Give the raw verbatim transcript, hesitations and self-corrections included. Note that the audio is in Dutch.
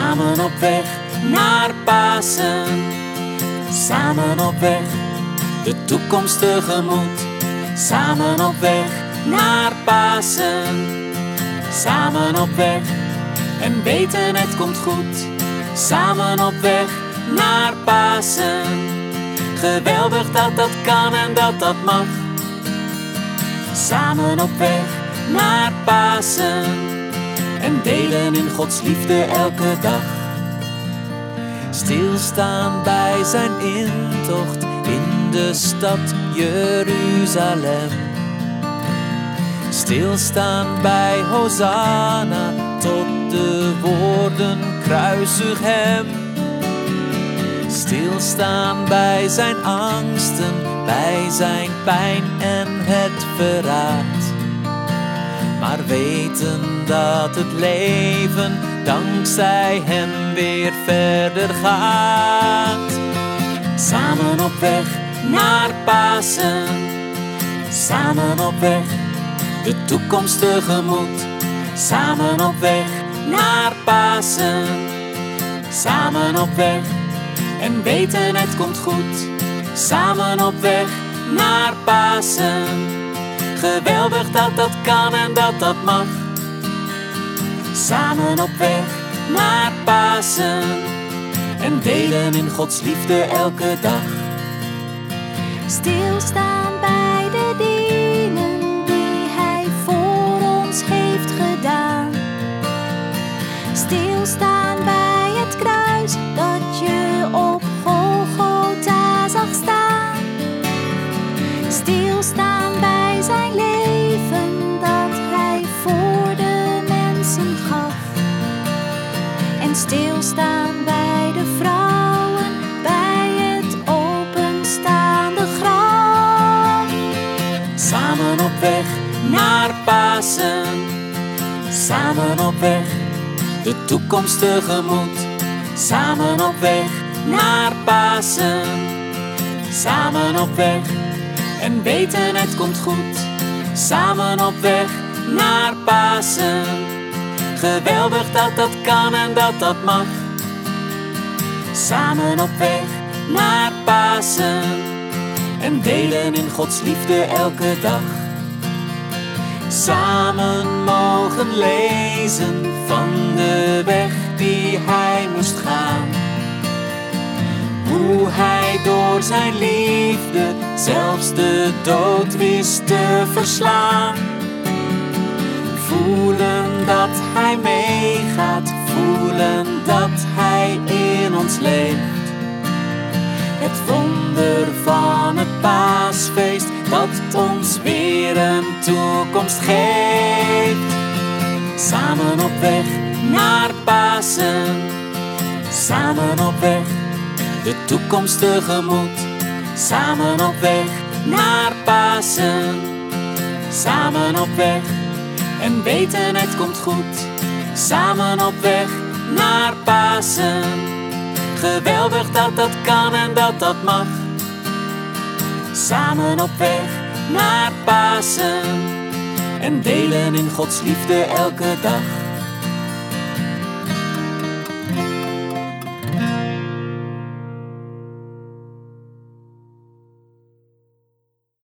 Samen op weg naar Pasen. Samen op weg de toekomst tegemoet. Samen op weg naar Pasen. Samen op weg en weten het komt goed. Samen op weg naar Pasen. Geweldig dat dat kan en dat dat mag. Samen op weg naar Pasen. En delen in Gods liefde elke dag. Stilstaan bij zijn intocht in de stad Jeruzalem. Stilstaan bij Hosanna tot de woorden kruisig hem. Stilstaan bij zijn angsten, bij zijn pijn en het verraad. Maar weten dat het leven dankzij hem weer verder gaat. Samen op weg naar Pasen. Samen op weg de toekomst tegemoet. Samen op weg naar Pasen. Samen op weg en weten het komt goed. Samen op weg naar Pasen. Geweldig dat dat kan en dat dat mag. Samen op weg naar Pasen. En delen in Gods liefde elke dag. Stilstaan bij de dingen die Hij voor ons heeft gedaan. Stilstaan bij het kruis dat je op Golgotha zag staan. Stilstaan bij zijn leven dat Hij voor de mensen gaf. En stilstaan bij de vrouwen bij het openstaande graf. Samen op weg naar Pasen. Samen op weg de toekomst tegemoet. Samen op weg naar Pasen. Samen op weg en weten het komt goed. Samen op weg naar Pasen. Geweldig dat dat kan en dat dat mag. Samen op weg naar Pasen. En delen in Gods liefde elke dag. Samen mogen lezen van de weg die Hij moest gaan. Hoe Hij door zijn liefde zelfs de dood wist te verslaan. Voelen dat Hij meegaat, voelen dat Hij in ons leeft. Het wonder van het paasfeest dat ons weer een toekomst geeft. Samen op weg naar Pasen. Samen op weg de toekomst tegemoet. Samen op weg naar Pasen. Samen op weg en weten het komt goed. Samen op weg naar Pasen. Geweldig dat dat kan en dat dat mag. Samen op weg naar Pasen. En delen in Gods liefde elke dag.